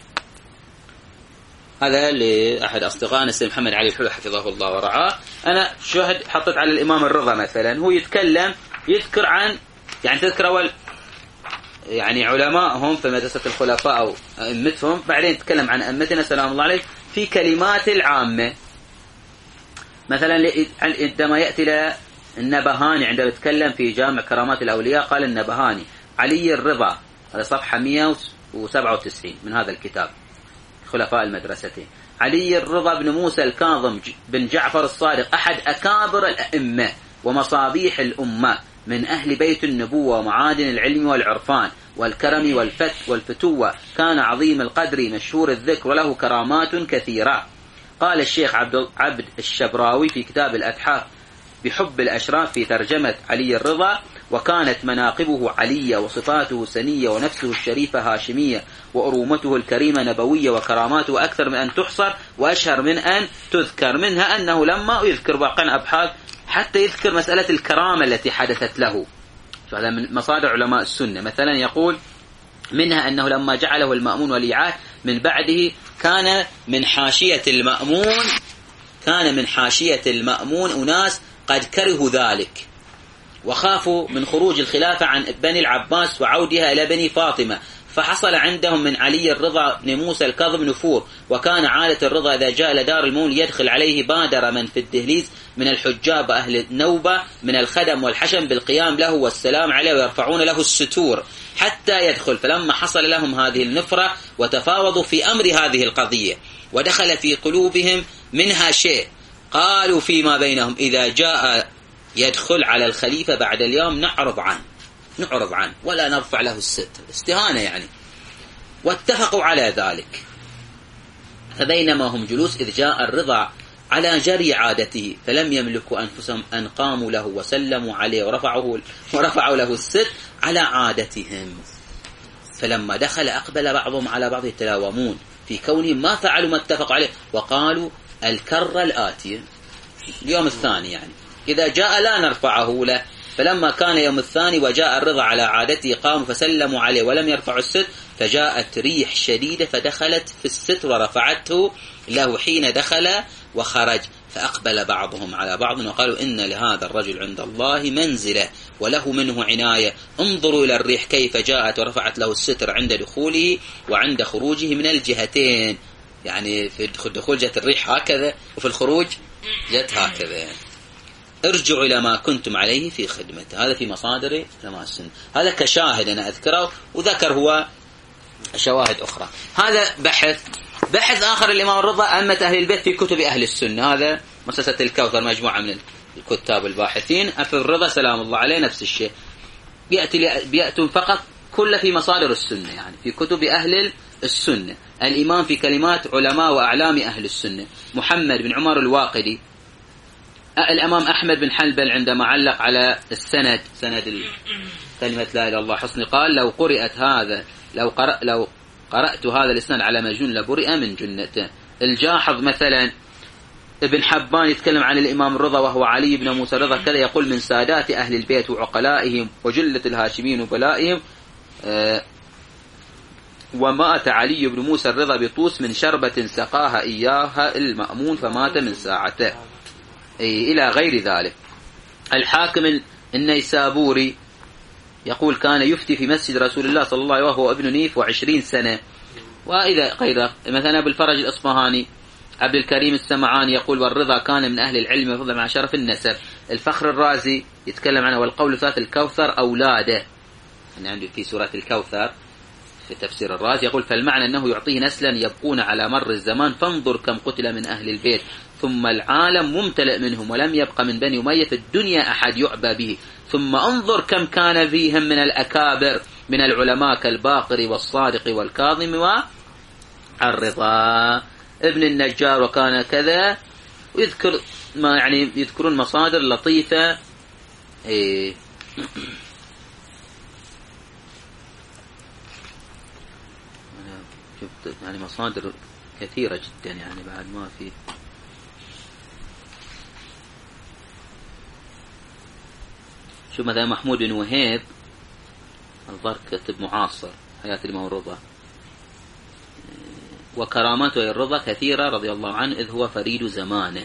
هذا لأحد أصدقائنا السيد محمد علي الحلو حفظه الله ورعاه. أنا شاهد حطيت على الإمام الرضا مثلا، هو يتكلم يذكر عن يعني تذكر أول يعني علماءهم في مدرسة الخلفاء أو أئمتهم، بعدين يتكلم عن أئمتنا سلام الله عليه في كلمات العامة. مثلا عندما يأتي النبهاني عندما يتكلم في جامع كرامات الأولياء قال النبهاني علي الرضا، هذا صفحة مئة وسبعة وتسعين من هذا الكتاب خلفاء المدرستين. علي الرضا بن موسى الكاظم بن جعفر الصادق أحد أكابر الأئمة ومصابيح الأمة، من أهل بيت النبوة ومعادن العلم والعرفان والكرم والفت والفتوة، كان عظيم القدر مشهور الذكر وله كرامات كثيرة. قال الشيخ عبد عبد الشبراوي في كتاب الأتحاف بحب الأشراف في ترجمة علي الرضا: وكانت مناقبه علية وصفاته سنية ونفسه الشريفة هاشمية وأرومته الكريمة نبوية وكراماته أكثر من أن تحصر وأشهر من أن تذكر. منها أنه لما يذكر باقي أبحاث حتى يذكر مسألة الكرامة التي حدثت له، هذا من مصادر علماء السنة. مثلا يقول منها أنه لما جعله المأمون وليعاه من بعده كان من حاشية المأمون كان من حاشية المأمون أناس قد كرهوا ذلك وخافوا من خروج الخلافة عن بني العباس وعودها إلى بني فاطمة، فحصل عندهم من علي الرضا بن موسى الكاظم نفور. وكان عادة الرضا إذا جاء لدار المول يدخل عليه بادر من في الدهليز من الحجاب أهل النوبة من الخدم والحشم بالقيام له والسلام عليه ويرفعون له الستور حتى يدخل. فلما حصل لهم هذه النفرة وتفاوضوا في أمر هذه القضية ودخل في قلوبهم منها شيء، قالوا فيما بينهم: إذا جاء يدخل على الخليفة بعد اليوم نعرض عنه نعرض عنه ولا نرفع له الستر، استهانة يعني. واتفقوا على ذلك. فبينما هم جلوس إذ جاء الرضا على جري عادته، فلم يملكوا أنفسهم أن قاموا له وسلموا عليه ورفعوا, ورفعوا له الستر على عادتهم. فلما دخل أقبل بعضهم على بعض يتلاومون في كونهم ما فعلوا ما اتفقوا عليه، وقالوا الكرة الآتية اليوم الثاني يعني إذا جاء لا نرفعه له. فلما كان يوم الثاني وجاء الرضا على عادته قاموا فسلموا عليه ولم يرفعوا الستر، فجاءت ريح شديدة فدخلت في الستر ورفعته له حين دخل وخرج. فأقبل بعضهم على بعض وقالوا: إن لهذا الرجل عند الله منزلة وله منه عناية، انظروا إلى الريح كيف جاءت ورفعت له الستر عند دخوله وعند خروجه من الجهتين. يعني في الدخول جت الريح هكذا وفي الخروج جت هكذا. ارجعوا إلى ما كنتم عليه في خدمته. هذا في مصادر علماء السنة، هذا كشاهد أنا أذكره، وذكر هو شواهد أخرى. هذا بحث بحث آخر الإمام الرضا أئمة أهل البيت في كتب أهل السنة. هذا مؤسسة الكوثر مجموعة من الكتاب الباحثين. أفي الرضا سلام الله عليه نفس الشيء، بيأتي بيأتون فقط كل في مصادر السنة، يعني في كتب أهل السنة. الإمام في كلمات علماء وأعلام أهل السنة. محمد بن عمر الواقدي. الإمام أحمد بن حنبل عندما علق على السند سند كلمة لا إله إلا الله حسن قال: لو قرأت هذا لو قرأ لو قرأت هذا الإسناد على مجنون لبرئ من جنته. الجاحظ مثلا ابن حبان يتكلم عن الإمام الرضا وهو علي بن موسى الرضا كذا، يقول: من سادات أهل البيت وعقلائهم وجلة الهاشمين وبلائهم، آه ومات علي بن موسى الرضا بطوس من شربة سقاها إياها المأمون فمات من ساعته، إلى غير ذلك. الحاكم النيسابوري يقول: كان يفتي في مسجد رسول الله صلى الله عليه وسلم وهو ابن نيف وعشرين سنة. وإذا غيره مثلا أبو الفرج الأصفهاني عبد الكريم السمعاني يقول: والرضا كان من أهل العلم وفضل مع شرف النسب. الفخر الرازي يتكلم عنه: والقول ذات الكوثر أولاده، يعني عنده في سورة الكوثر في تفسير الرازي يقول: فالمعنى أنه يعطيه نسلا يبقون على مر الزمان، فانظر كم قتل من أهل البيت ثم العالم ممتلئ منهم ولم يبق من بني أمية في الدنيا أحد يعبى به، ثم انظر كم كان فيهم من الأكابر من العلماء كالباقر والصادق والكاظم والرضا ابن النجار وكان كذا. ويذكر ما يعني يذكرون مصادر لطيفة. إيه شفت يعني مصادر كثيرة جدا، يعني بعد ما في شوف مثلا محمود بن وهيب الظاهر كتب معاصر حياة الإمام الرضا. وكراماته الرضا كثيرة رضي الله عنه إذ هو فريد زمانه.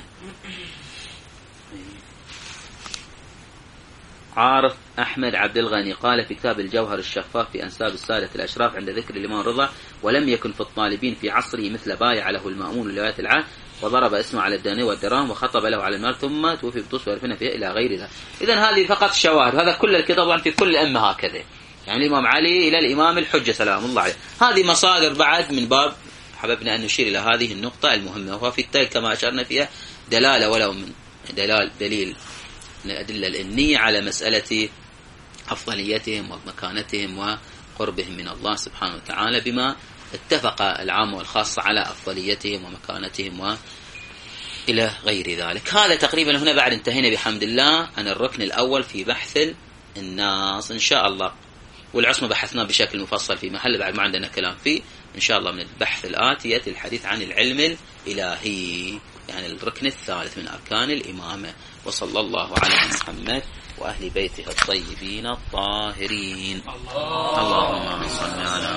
عارف أحمد عبد الغني قال في كتاب الجوهر الشفاف في أنساب السادة الأشراف عند ذكر الإمام الرضا: ولم يكن في الطالبين في عصره مثل بايع له المأمون لولاية العهد وضرب اسمه على الدنيا والدراهم وخطب له على المال ثم توفي بطوس وعرفنا فيها إلى غير ذلك. إذن هذه فقط شواهد، هذا كل الكتاب طبعا في كل أمة هكذا، يعني الإمام علي إلى الإمام الحجة سلام الله عليه. هذه مصادر بعد من باب حببنا أن نشير إلى هذه النقطة المهمة، وفي التالي كما أشرنا فيها دلالة ولو من دلال دليل من الأدلة الإنية على مسألة أفضليتهم ومكانتهم وقربهم من الله سبحانه وتعالى، بما اتفق العام والخاص على أفضليتهم ومكانتهم وإلى غير ذلك. هذا تقريبا هنا بعد انتهينا بحمد الله عن الركن الأول في بحث الناس إن شاء الله. والعصمة بحثناه بشكل مفصل في محل بعد ما عندنا كلام فيه. إن شاء الله من البحث الآتي يأتي الحديث عن العلم الإلهي، يعني الركن الثالث من أركان الإمامة. وصلى الله على محمد وأهل بيته الطيبين الطاهرين. اللهم صل على